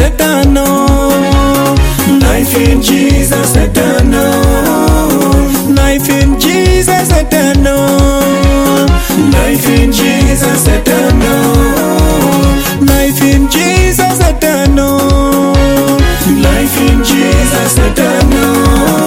eternal. Life in Jesus eternal. Life in Jesus eternal. Life in Jesus eternal. Life in Jesus eternal. Life in Jesus eternal.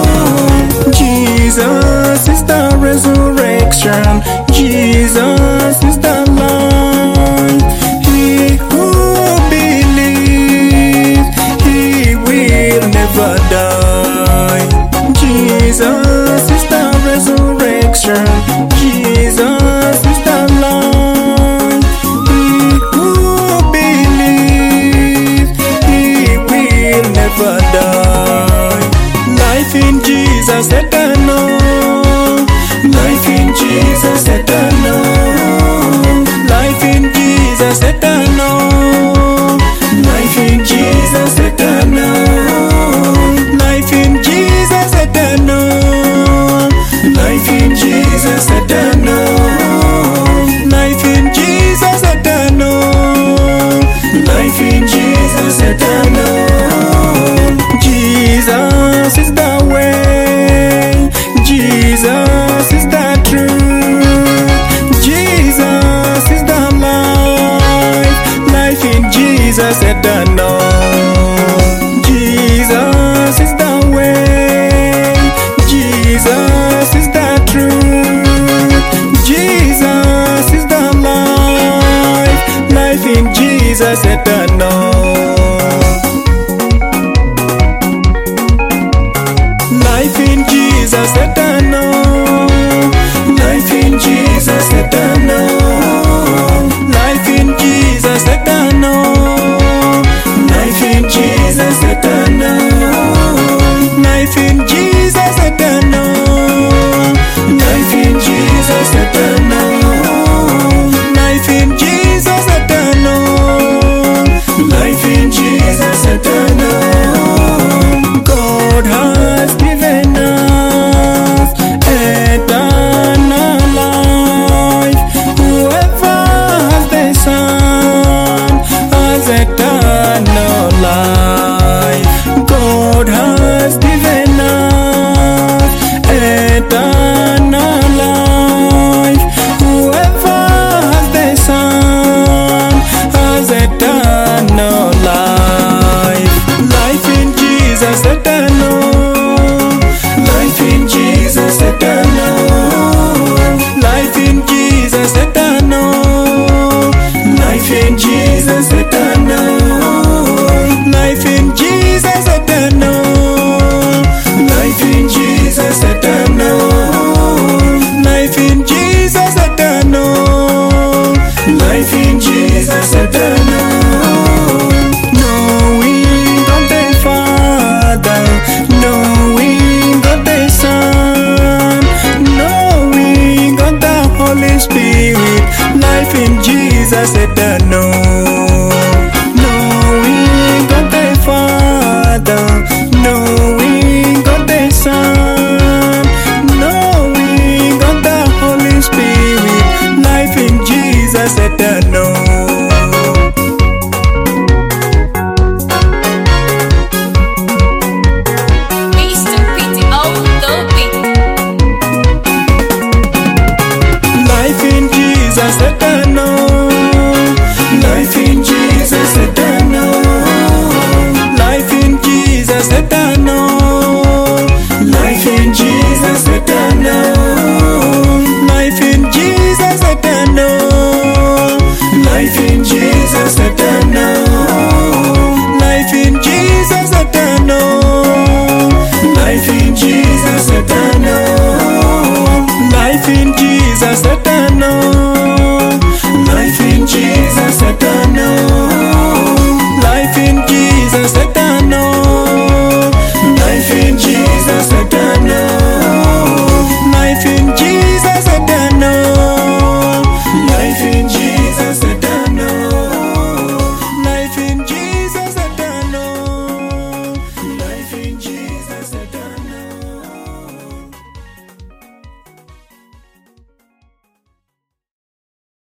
Jesus is the resurrection. Jesus is the life. He who believes, he will never die. Jesus is the resurrection. Jesus is the life. He who believes, he will never die. Life in Jesus eternal. Life in Jesus eternal. Life in Jesus eternal. Life in Jesus eternal. Life in Jesus eternal. Life in Jesus eternal. Life in Jesus eternal. Life in Jesus eternal. Jesus is the way. Jesus is the truth. Jesus is the life. Life in Jesus eternal. Jesus is the way. Jesus is the truth. Jesus is the life. Life in Jesus eternal.